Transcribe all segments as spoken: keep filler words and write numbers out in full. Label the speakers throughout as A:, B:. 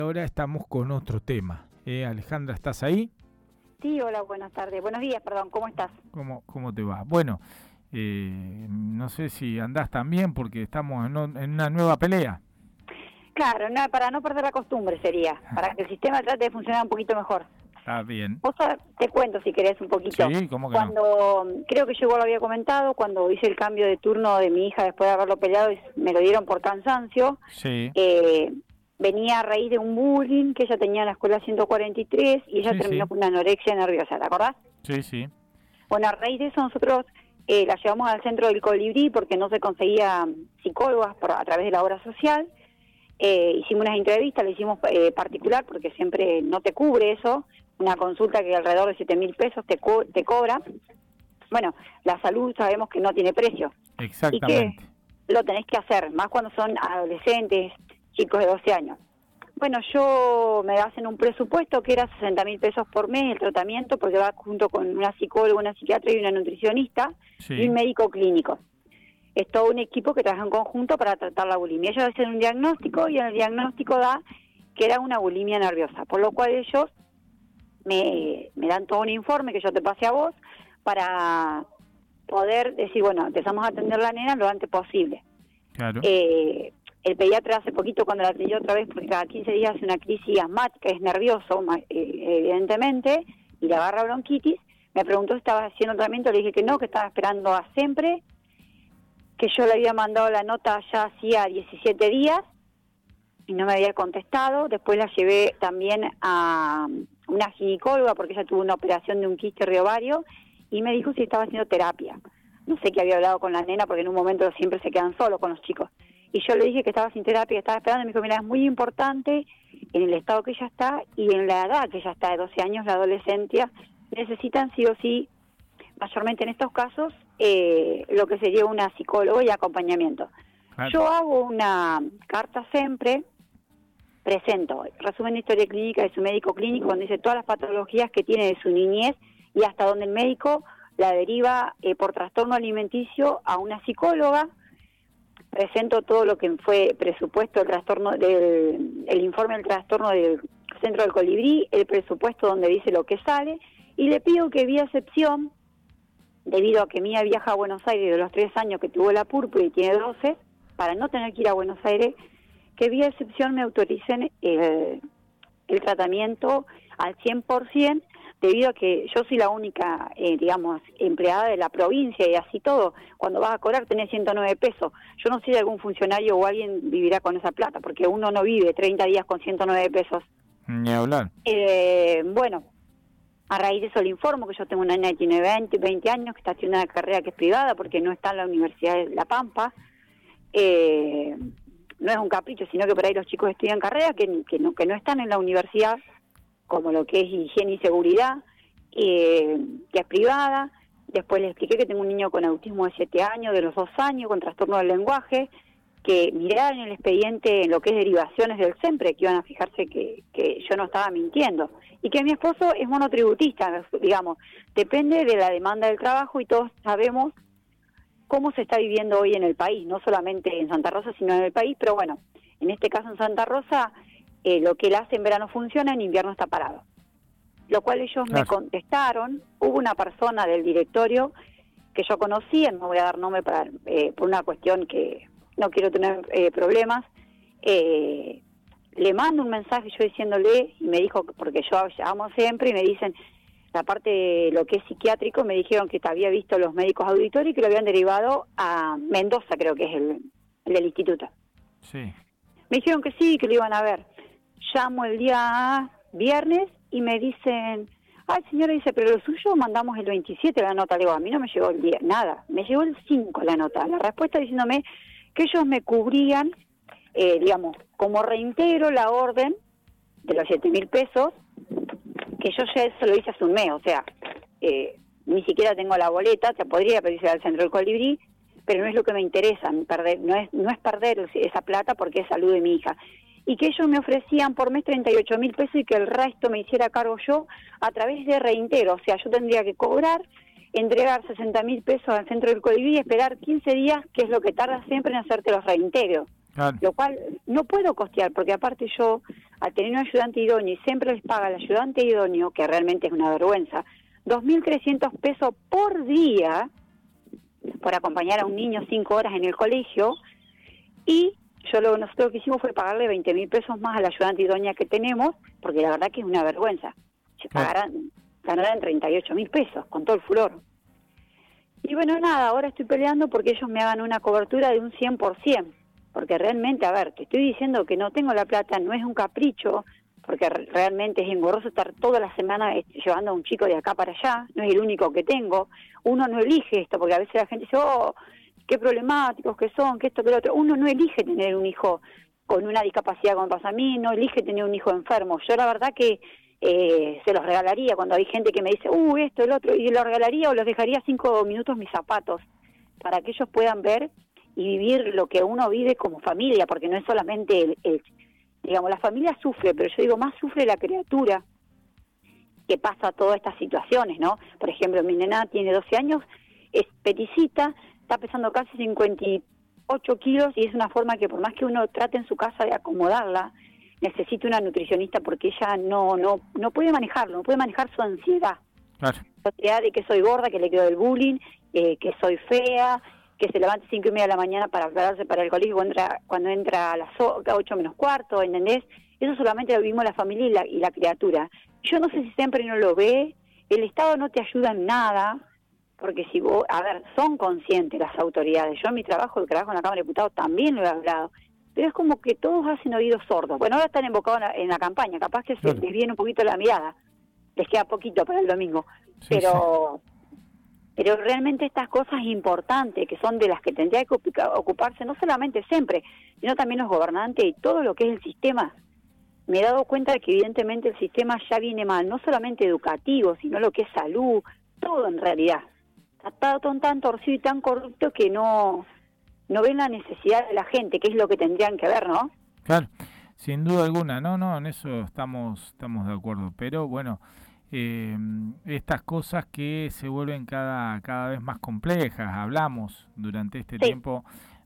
A: Ahora estamos con otro tema. Eh, Alejandra, ¿estás ahí?
B: Sí, hola, buenas tardes. Buenos días, perdón, ¿cómo estás?
A: ¿Cómo, cómo te va? Bueno, eh, no sé si andás tan bien porque estamos en, en una nueva pelea.
B: Claro, no, para no perder la costumbre sería, para que el sistema trate de funcionar un poquito mejor.
A: Está bien.
B: Vos te cuento si querés un poquito.
A: Sí, ¿cómo que
B: Cuando,
A: no?
B: creo que yo igual lo había comentado, cuando hice el cambio de turno de mi hija después de haberlo peleado, y me lo dieron por cansancio.
A: Sí.
B: Eh, venía a raíz de un bullying que ella tenía en la escuela ciento cuarenta y tres y ella
A: Sí,
B: terminó
A: sí.
B: con una anorexia nerviosa, ¿te acordás?
A: Sí, sí.
B: Bueno, a raíz de eso nosotros eh, la llevamos al centro del Colibrí porque no se conseguía psicólogas por, a través de la obra social. Eh, hicimos unas entrevistas, le hicimos eh, particular porque siempre no te cubre eso, una consulta que alrededor de siete mil pesos te, co te cobra. Bueno, la salud sabemos que no tiene precio.
A: Exactamente.
B: Y que lo tenés que hacer, más cuando son adolescentes, chicos de doce años. Bueno, yo me hacen un presupuesto que era sesenta mil pesos por mes el tratamiento, porque va junto con una psicóloga, una psiquiatra y una nutricionista,
A: Sí.
B: y un médico clínico. Es todo un equipo que trabaja en conjunto para tratar la bulimia. Ellos hacen un diagnóstico y en el diagnóstico da que era una bulimia nerviosa, por lo cual ellos me, me dan todo un informe que yo te pasé a vos para poder decir, bueno, empezamos a atender a la nena lo antes posible.
A: Claro.
B: Eh, el pediatra hace poquito cuando la atendió otra vez, porque cada quince días hace una crisis asmática, es nervioso, evidentemente, y le agarra bronquitis, me preguntó si estaba haciendo tratamiento, le dije que no, que estaba esperando a siempre, que yo le había mandado la nota ya hacía diecisiete días y no me había contestado. Después la llevé también a una ginecóloga porque ella tuvo una operación de un quiste ovario y me dijo si estaba haciendo terapia. No sé qué había hablado con la nena porque en un momento siempre se quedan solos con los chicos. Y yo le dije que estaba sin terapia, que estaba esperando, y me dijo, mira, es muy importante en el estado que ella está y en la edad que ella está, de doce años, la adolescencia, necesitan sí o sí, mayormente en estos casos, eh, lo que sería una psicóloga y acompañamiento.
A: Claro.
B: Yo hago una carta siempre, presento resumen de historia clínica de su médico clínico, donde dice todas las patologías que tiene de su niñez y hasta donde el médico la deriva eh, por trastorno alimenticio a una psicóloga. Presento todo lo que fue presupuesto del trastorno del el informe del trastorno del centro del Colibrí, el presupuesto donde dice lo que sale, y le pido que vía excepción, debido a que Mía viaja a Buenos Aires de los tres años que tuvo la púrpura y tiene doce, para no tener que ir a Buenos Aires, que vía excepción me autoricen el, el tratamiento al cien por ciento, debido a que yo soy la única, eh, digamos, empleada de la provincia y así todo. Cuando vas a cobrar tenés ciento nueve pesos. Yo no sé si algún funcionario o alguien vivirá con esa plata, porque uno no vive treinta días con ciento nueve pesos.
A: Ni hablar.
B: Eh, bueno, a raíz de eso le informo que yo tengo una nena que tiene veinte, veinte años, que está haciendo una carrera que es privada porque no está en la Universidad de La Pampa. Eh, no es un capricho, sino que por ahí los chicos estudian carreras que, que, no, que no están en la universidad, como lo que es higiene y seguridad, eh, que es privada. Después le expliqué que tengo un niño con autismo de siete años, de los dos años, con trastorno del lenguaje, que miraran en el expediente en lo que es derivaciones del SEMPRE, que iban a fijarse que, que yo no estaba mintiendo. Y que mi esposo es monotributista, digamos, depende de la demanda del trabajo y todos sabemos cómo se está viviendo hoy en el país, no solamente en Santa Rosa, sino en el país, pero bueno, en este caso en Santa Rosa, eh, lo que él hace en verano funciona, en invierno está parado. Lo cual ellos claro. me contestaron, hubo una persona del directorio que yo conocía, no voy a dar nombre para, eh, por una cuestión que no quiero tener eh, problemas, eh, le mando un mensaje yo diciéndole, y me dijo, porque yo llamo siempre, y me dicen, la parte de lo que es psiquiátrico, me dijeron que te había visto los médicos auditores y que lo habían derivado a Mendoza, creo que es el, el del instituto.
A: Sí.
B: Me dijeron que sí, que lo iban a ver. Llamo el día viernes y me dicen, ay señora, dice, pero lo suyo mandamos el veintisiete la nota. Le digo, a mí no me llegó el día, nada, me llegó el cinco la nota. La respuesta diciéndome que ellos me cubrían, eh, digamos, como reintegro la orden de los siete mil pesos, que yo ya eso lo hice hace un mes, o sea, eh, ni siquiera tengo la boleta, te podría pedirse al centro del Colibrí, pero no es lo que me interesa, perder, no es no es perder esa plata porque es salud de mi hija. Y que ellos me ofrecían por mes treinta y ocho mil pesos y que el resto me hiciera cargo yo a través de reintegro, o sea, yo tendría que cobrar, entregar sesenta mil pesos al centro del Colibrí y esperar quince días, que es lo que tarda siempre en hacerte los reintegros. Claro. Lo cual no puedo costear, porque aparte yo al tener un ayudante idóneo y siempre les paga el ayudante idóneo, que realmente es una vergüenza, dos mil trescientos pesos por día por acompañar a un niño cinco horas en el colegio, y yo lo nosotros lo que hicimos fue pagarle veinte mil pesos más a la ayudante idónea que tenemos, porque la verdad que es una vergüenza. Se pagarán, ganarán treinta y ocho mil pesos, con todo el furor. Y bueno, nada, ahora estoy peleando porque ellos me hagan una cobertura de un cien por ciento, porque realmente, a ver, te estoy diciendo que no tengo la plata, no es un capricho, porque realmente es engorroso estar toda la semana llevando a un chico de acá para allá, no es el único que tengo. Uno no elige esto, porque a veces la gente dice, oh, qué problemáticos que son, que esto, que lo otro. Uno no elige tener un hijo con una discapacidad como pasa a mí, no elige tener un hijo enfermo. Yo la verdad que eh, se los regalaría cuando hay gente que me dice, uh, esto, el otro, y los regalaría o los dejaría cinco minutos mis zapatos, para que ellos puedan ver y vivir lo que uno vive como familia, porque no es solamente el, el digamos, la familia sufre, pero yo digo, más sufre la criatura que pasa todas estas situaciones, ¿no? Por ejemplo, mi nena tiene doce años, es peticita, está pesando casi cincuenta y ocho kilos, y es una forma que por más que uno trate en su casa de acomodarla, necesita una nutricionista porque ella no no no puede manejarlo, no puede manejar su ansiedad.
A: Claro.
B: La ansiedad de que soy gorda, que le quedo del bullying, eh, que soy fea, que se levante cinco y media de la mañana para prepararse para el colegio cuando entra, cuando entra a las ocho menos cuarto, ¿entendés? Eso solamente lo vivimos la familia y la, y la criatura. Yo no sé si siempre no lo ve, el Estado no te ayuda en nada, porque si vos, a ver, son conscientes las autoridades. Yo en mi trabajo, el trabajo en la Cámara de Diputados, también lo he hablado, pero es como que todos hacen oídos sordos. Bueno, ahora están enfocados en la, en la campaña, capaz que se les viene un poquito la mirada, les queda poquito para el domingo, sí, pero... Sí. Pero realmente estas cosas importantes, que son de las que tendría que ocuparse no solamente siempre, sino también los gobernantes y todo lo que es el sistema. Me he dado cuenta de que evidentemente el sistema ya viene mal, no solamente educativo, sino lo que es salud, todo en realidad. Está todo tan torcido y tan corrupto que no, no ven la necesidad de la gente, que es lo que tendrían que ver, ¿no?
A: Claro, sin duda alguna, no, no, en eso estamos, estamos de acuerdo, pero bueno... Eh, estas cosas que se vuelven cada cada vez más complejas. Hablamos durante este sí. tiempo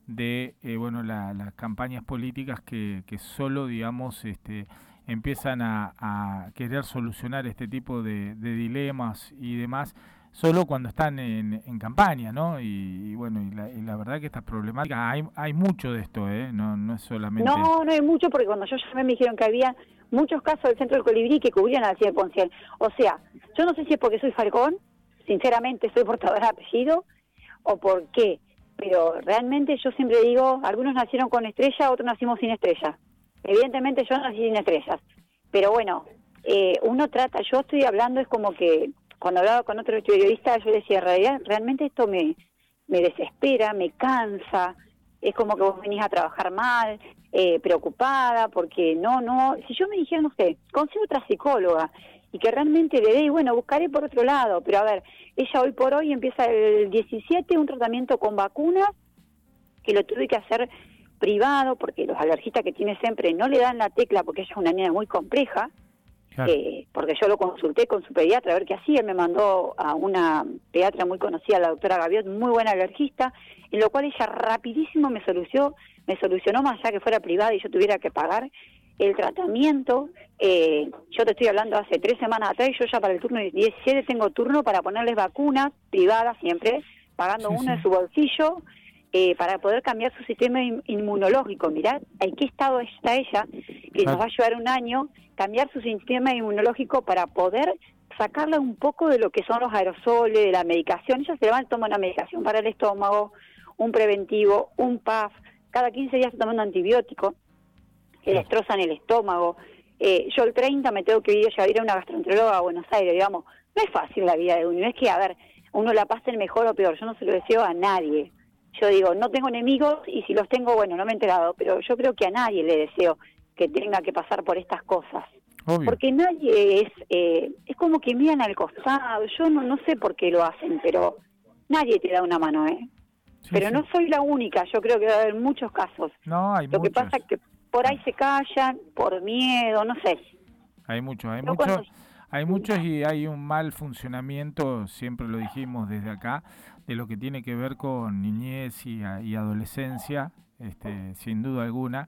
A: de eh, bueno la, las campañas políticas que, que solo digamos este empiezan a, a querer solucionar este tipo de, de dilemas y demás solo cuando están en, en campaña, ¿no? Y, y bueno, y la, y la verdad que estas problemáticas, hay hay mucho de esto, ¿eh? No, no es solamente...
B: No, no hay mucho, porque cuando yo llamé me dijeron que había muchos casos del Centro del Colibrí que cubrían al cien por ciento. O sea, yo no sé si es porque soy Falcón, sinceramente soy portadora de apellido, o por qué, pero realmente yo siempre digo, algunos nacieron con estrella, otros nacimos sin estrella. Evidentemente yo nací sin estrellas, pero bueno, eh, uno trata, yo estoy hablando, es como que cuando hablaba con otro periodista, yo decía, en realidad, realmente esto me, me desespera, me cansa, es como que vos venís a trabajar mal, eh, preocupada, porque no, no, si yo me dijera, no sé, consigo otra psicóloga, y que realmente le dé, y bueno, buscaré por otro lado, pero a ver, ella hoy por hoy empieza el diecisiete un tratamiento con vacunas, que lo tuve que hacer privado, porque los alergistas que tiene siempre no le dan la tecla, porque ella es una niña muy compleja, claro. eh, porque yo lo consulté con su pediatra a ver qué hacía, él me mandó a una pediatra muy conocida, la doctora Gaviot, muy buena alergista, en lo cual ella rapidísimo me solucionó, me solucionó más allá que fuera privada y yo tuviera que pagar el tratamiento. Eh, yo te estoy hablando hace tres semanas atrás, y yo ya para el turno diecisiete tengo turno para ponerles vacunas privadas siempre, pagando sí, uno sí. de su bolsillo, eh, para poder cambiar su sistema inmunológico. Mirá, ¿en qué estado está ella? Que claro. nos va a llevar un año cambiar su sistema inmunológico para poder sacarle un poco de lo que son los aerosoles, de la medicación. Ella se va a tomar una medicación para el estómago, un preventivo, un P A F, cada quince días se toma un antibiótico, que sí. destrozan el estómago. Eh, yo el treinta me tengo que ir a ir a una gastroenteróloga a Buenos Aires, digamos. No es fácil la vida de uno, no es que, a ver, uno la pase el mejor o peor, yo no se lo deseo a nadie. Yo digo, no tengo enemigos, y si los tengo, bueno, no me he enterado, pero yo creo que a nadie le deseo que tenga que pasar por estas cosas. Obvio. Porque nadie es, eh, es como que miran al costado, yo no, no sé por qué lo hacen, pero nadie te da una mano, ¿eh? Sí, pero sí. no soy la única, yo creo que va a haber muchos casos.
A: No, hay
B: Lo
A: muchos.
B: que pasa es que por ahí se callan, por miedo, no sé.
A: Hay muchos, hay muchos, cuando... hay muchos y hay un mal funcionamiento, siempre lo dijimos desde acá, de lo que tiene que ver con niñez y, y adolescencia, este, sin duda alguna,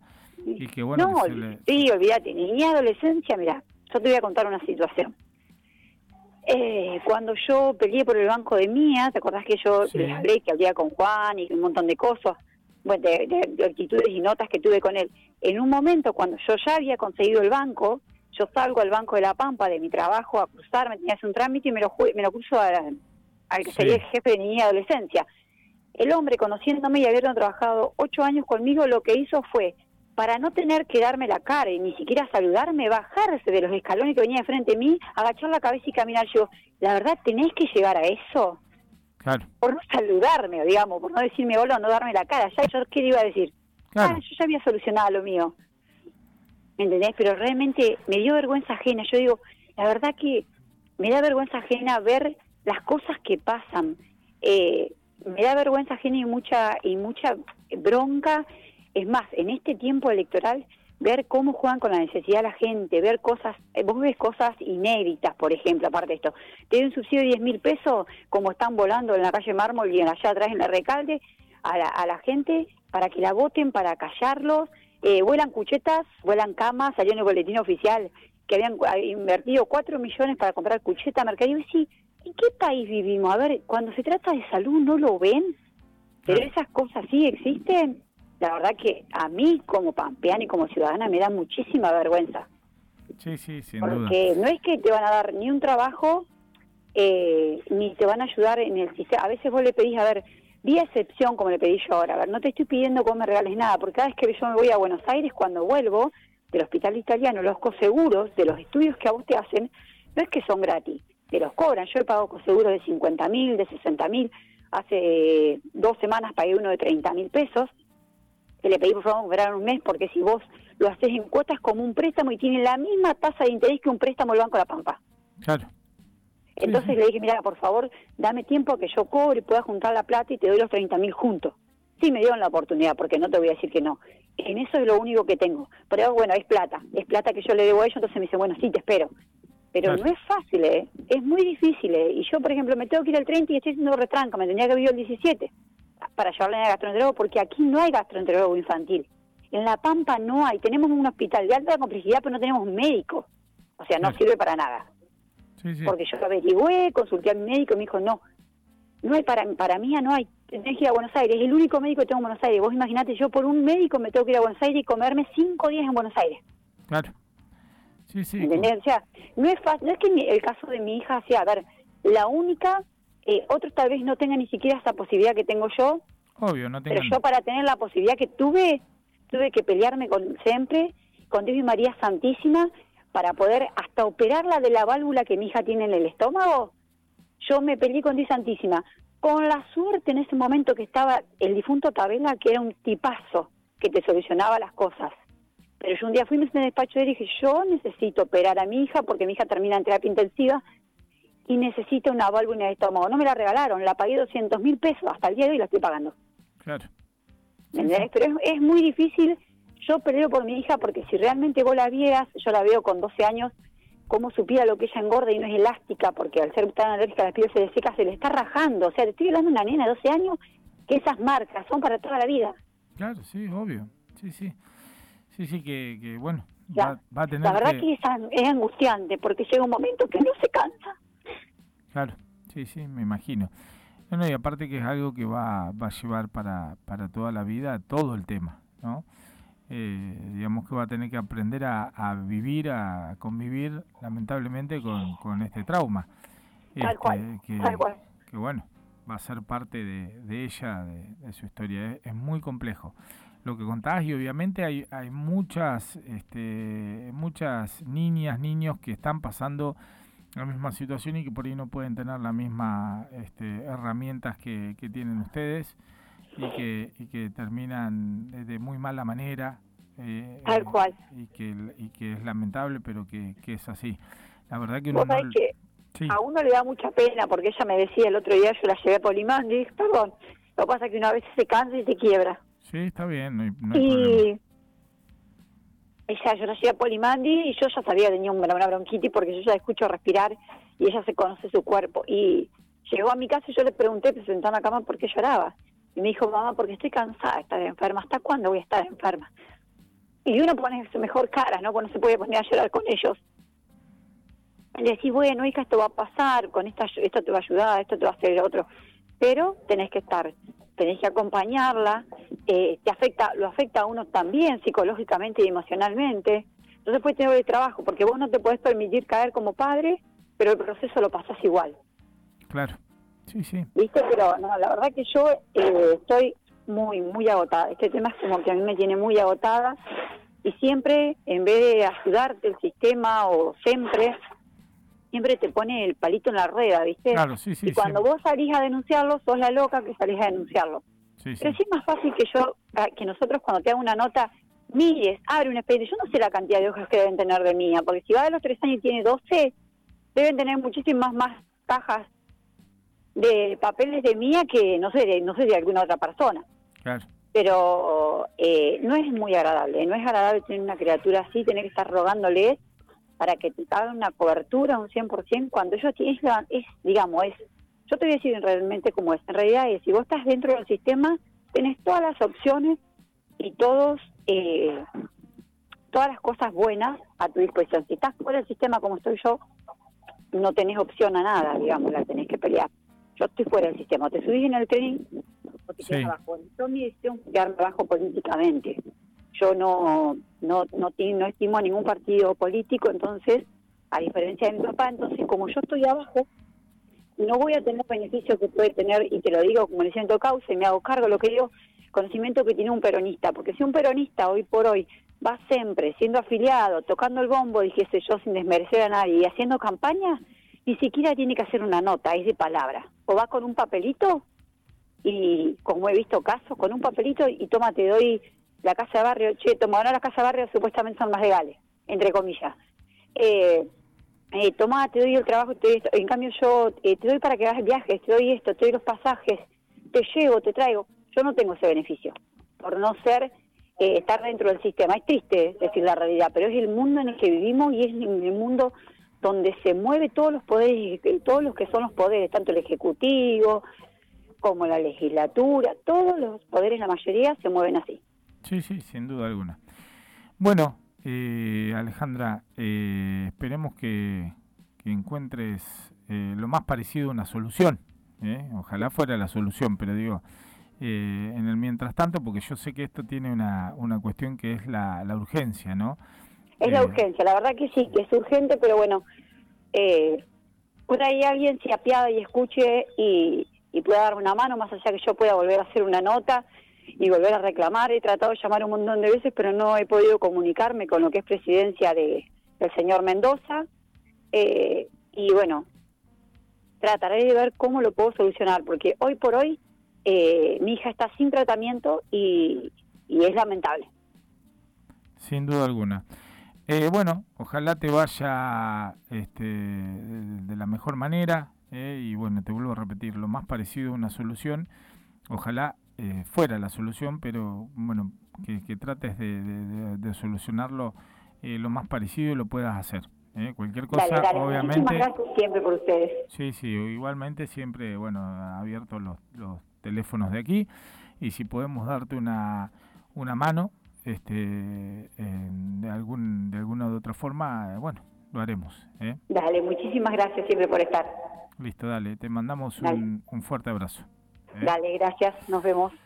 A: y que bueno...
B: No,
A: que se le...
B: sí, olvídate, niña, adolescencia, mira, yo te voy a contar una situación. Eh, cuando yo peleé por el banco de Mía, ¿te acordás que yo
A: Sí.
B: les hablé que hablaba con Juan y un montón de cosas? Bueno, de, de, de actitudes y notas que tuve con él. En un momento, cuando yo ya había conseguido el banco, yo salgo al Banco de la Pampa de mi trabajo a cruzarme, tenía que hacer un trámite y me lo, me lo cruzo a, al que
A: Sí.
B: sería el jefe de niña y adolescencia. El hombre, conociéndome y habiendo trabajado ocho años conmigo, lo que hizo fue, para no tener que darme la cara y ni siquiera saludarme, bajarse de los escalones que venía de frente de mí, agachar la cabeza y caminar. Yo, la verdad, ¿tenés que llegar a eso?
A: Claro.
B: Por no saludarme, digamos, por no decirme hola, no darme la cara. Ya yo, ¿qué le iba a decir?
A: Claro.
B: Ah, yo ya había solucionado lo mío. ¿Me entendés? Pero realmente me dio vergüenza ajena. Yo digo, la verdad que me da vergüenza ajena ver las cosas que pasan. Eh, me da vergüenza ajena y mucha y mucha bronca. Es más, en este tiempo electoral, ver cómo juegan con la necesidad de la gente, ver cosas, eh, vos ves cosas inéditas, por ejemplo, aparte de esto. Te doy un subsidio de diez mil pesos, como están volando en la calle Mármol y en allá atrás en la Recalde, a la, a la gente para que la voten, para callarlos. Eh, vuelan cuchetas, vuelan camas, salió en el boletín oficial que habían invertido cuatro millones para comprar cucheta, mercadillo. Y sí, ¿en qué país vivimos? A ver, cuando se trata de salud, ¿no lo ven? Pero esas cosas sí existen. La verdad que a mí, como pampeana y como ciudadana, me da muchísima vergüenza.
A: Sí, sí, sin
B: Porque
A: duda.
B: Porque no es que te van a dar ni un trabajo, eh, ni te van a ayudar en el sistema. A veces vos le pedís, a ver, vía excepción, como le pedí yo ahora, a ver, no te estoy pidiendo que vos me regales nada, porque cada vez que yo me voy a Buenos Aires, cuando vuelvo del hospital italiano, los coseguros de los estudios que a vos te hacen, no es que son gratis, te los cobran. Yo he pagado coseguros de cincuenta mil, de sesenta mil, hace eh, dos semanas pagué uno de treinta mil pesos, que le pedí por favor cobrar un mes, porque si vos lo haces en cuotas como un préstamo y tiene la misma tasa de interés que un préstamo del Banco de la Pampa.
A: Claro.
B: Entonces
A: sí, sí.
B: le dije, mira, por favor, dame tiempo a que yo cobre y pueda juntar la plata y te doy los treinta mil juntos. Sí, me dieron la oportunidad, porque no te voy a decir que no. En eso es lo único que tengo. Pero bueno, es plata, es plata que yo le debo a ellos, entonces me dice, bueno, sí, te espero. Pero
A: Claro.
B: no es fácil, ¿eh? Es muy difícil, ¿eh? Y yo, por ejemplo, me tengo que ir el treinta y estoy haciendo retranca, me tenía que vivir el diecisiete para llevarle a gastroenterólogo, porque aquí no hay gastroenterólogo infantil. En La Pampa no hay. Tenemos un hospital de alta complejidad, pero no tenemos médico. O sea, no
A: Claro.
B: sirve para nada.
A: Sí, sí.
B: Porque yo lo averigüé, consulté a mi médico y me dijo, no, no hay para, para mí, no hay. Tenés que ir a Buenos Aires, es el único médico que tengo en Buenos Aires. Vos imaginate, yo por un médico me tengo que ir a Buenos Aires y comerme cinco días en Buenos Aires.
A: Claro. Sí, sí.
B: ¿Entendés? O sea, no es fácil, no es que mi, el caso de mi hija sea, a ver, la única, eh, otros tal vez no tengan ni siquiera esa posibilidad que tengo yo,
A: Obvio, no tengan...
B: pero yo para tener la posibilidad que tuve, tuve que pelearme con siempre, con Dios y María Santísima, para poder hasta operarla de la válvula que mi hija tiene en el estómago. Yo me peleé con Dios Santísima. Con la suerte en ese momento que estaba el difunto Tabela, que era un tipazo, que te solucionaba las cosas. Pero yo un día fui, me senté en el despacho y dije, yo necesito operar a mi hija, porque mi hija termina en terapia intensiva, y necesita una válvula en el estómago. No me la regalaron, la pagué doscientos mil pesos, hasta el día de hoy la estoy pagando.
A: Claro.
B: Sí, sí. Pero es, es muy difícil. Yo peleo por mi hija porque si realmente vos la vieras, yo la veo con doce años, cómo supiera lo que ella engorda y no es elástica, porque al ser tan alérgica la piel se le seca, se le está rajando. O sea, te estoy hablando de una nena de doce años que esas marcas son para toda la vida.
A: Claro, sí, obvio. Sí, sí. Sí, sí, que, que bueno,
B: Ya.
A: va, va a tener
B: La verdad
A: que...
B: que es, es angustiante porque llega un momento que no se cansa.
A: Claro, sí, sí, me imagino. Bueno, y aparte que es algo que va, va a llevar para, para toda la vida todo el tema, ¿no? Eh, digamos que va a tener que aprender a, a vivir, a convivir, lamentablemente, con, con este trauma.
B: Tal
A: Este,
B: cual,
A: que,
B: tal cual.
A: que bueno, va a ser parte de, de ella, de, de su historia. Es, es muy complejo lo que contabas y obviamente hay, hay muchas, este, muchas niñas, niños que están pasando la misma situación y que por ahí no pueden tener las mismas este, herramientas que, que tienen ustedes y que, y que terminan de, de muy mala manera eh,
B: Tal cual.
A: y que y que es lamentable, pero que, que es así. La verdad que uno
B: Vos sabés
A: no...
B: que
A: Sí.
B: a uno le da mucha pena porque ella me decía el otro día, yo la llevé a Polimán y dije, perdón, lo que pasa es que una vez se cansa y se quiebra.
A: Sí, está bien, no hay, no hay
B: Y
A: problema.
B: ella, yo la llevé a Polimandi y yo ya sabía que tenía una, una bronquitis porque yo ya la escucho respirar y ella se conoce su cuerpo. Y llegó a mi casa y yo le pregunté, se sentó en la cama, ¿por qué lloraba? Y me dijo, mamá, porque estoy cansada de estar enferma. ¿Hasta cuándo voy a estar enferma? y uno pone su mejor cara, ¿no? Porque no se puede poner a llorar con ellos. Le decís, bueno, hija, esto va a pasar, con esta, esto te va a ayudar, esto te va a hacer otro. Pero tenés que estar, tenés que acompañarla, eh, te afecta, lo afecta a uno también psicológicamente y emocionalmente. Entonces puede tener el trabajo, porque vos no te podés permitir caer como padre, pero el proceso lo pasás igual.
A: Claro, sí, sí.
B: ¿Viste? Pero no, la verdad que yo eh, estoy muy, muy agotada. Este tema es como que a mí me tiene muy agotada, y siempre, en vez de ayudarte el sistema o siempre... siempre te pone el palito en la rueda, ¿viste?
A: Claro, sí, sí.
B: Y cuando
A: sí.
B: vos salís a denunciarlo, sos la loca que salís a denunciarlo.
A: Sí, sí.
B: Pero sí es más fácil que yo, que nosotros cuando te hago una nota, mires, abre un expediente. Yo no sé la cantidad de hojas que deben tener de mía, porque si va de los tres años y tiene doce, deben tener muchísimas más cajas de papeles de mía que, no sé, de, no sé, de alguna otra persona.
A: Claro.
B: Pero eh, no es muy agradable, no es agradable tener una criatura así, tener que estar rogándole para que te hagan una cobertura un cien por ciento cuando ellos tienen, es, digamos, es, yo te voy a decir realmente cómo es, en realidad es, si vos estás dentro del sistema, tenés todas las opciones y todos, eh, todas las cosas buenas a tu disposición. Si estás fuera del sistema como estoy yo, no tenés opción a nada, digamos, la tenés que pelear. Yo estoy fuera del sistema, te subís en el tren o te quedas
A: Sí.
B: abajo. Yo mi decisión fue quedarme abajo políticamente. Yo no no no, no estimo a ningún partido político, entonces, a diferencia de mi papá, entonces como yo estoy abajo, no voy a tener beneficios que puede tener, y te lo digo como le siento causa, y me hago cargo de lo que digo, conocimiento que tiene un peronista, porque si un peronista hoy por hoy va siempre siendo afiliado, tocando el bombo, dijese yo, sin desmerecer a nadie, y haciendo campaña, ni siquiera tiene que hacer una nota, es de palabra, o va con un papelito, y como he visto casos, con un papelito, y toma, te doy la casa de barrio, che, toma, ahora las casas de barrio supuestamente son más legales, entre comillas. Eh, eh, toma, te doy el trabajo, te doy esto. En cambio yo eh, te doy para que hagas viajes, te doy esto, te doy los pasajes, te llevo, te traigo. Yo no tengo ese beneficio, por no ser, eh, estar dentro del sistema. Es triste decir la realidad, pero es el mundo en el que vivimos y es el mundo donde se mueve todos los poderes, todos los que son los poderes, tanto el ejecutivo como la legislatura, todos los poderes, la mayoría, se mueven así.
A: Sí, sí, sin duda alguna. Bueno, eh, Alejandra, eh, esperemos que, que encuentres eh, lo más parecido a una solución. ¿eh? Ojalá fuera la solución, pero digo, eh, en el mientras tanto, porque yo sé que esto tiene una, una cuestión que es la, la urgencia, ¿no?
B: Es
A: eh,
B: la urgencia, la verdad que sí, que es urgente, pero bueno, eh, por ahí alguien se apiade y escuche y, y pueda dar una mano, más allá que yo pueda volver a hacer una nota y volver a reclamar. He tratado de llamar un montón de veces, pero no he podido comunicarme con lo que es presidencia de del señor Mendoza. Eh, y bueno, trataré de ver cómo lo puedo solucionar, porque hoy por hoy eh, mi hija está sin tratamiento y, y es lamentable.
A: Sin duda alguna. Eh, bueno, ojalá te vaya este, de, de la mejor manera eh, y bueno, te vuelvo a repetir, lo más parecido a una solución. Ojalá eh, fuera la solución, pero bueno, que, que trates de, de, de solucionarlo eh, lo más parecido y lo puedas hacer. ¿eh? Cualquier cosa,
B: Dale, dale.
A: obviamente.
B: Muchísimas gracias siempre por ustedes.
A: Sí, sí, igualmente siempre, bueno, abiertos los, los teléfonos de aquí y si podemos darte una, una mano este, eh, de, algún, de alguna u otra forma, eh, bueno, lo haremos. ¿eh?
B: Dale, muchísimas gracias siempre por estar.
A: Listo, dale, te mandamos un, un fuerte abrazo. ¿eh?
B: Dale, gracias, nos vemos.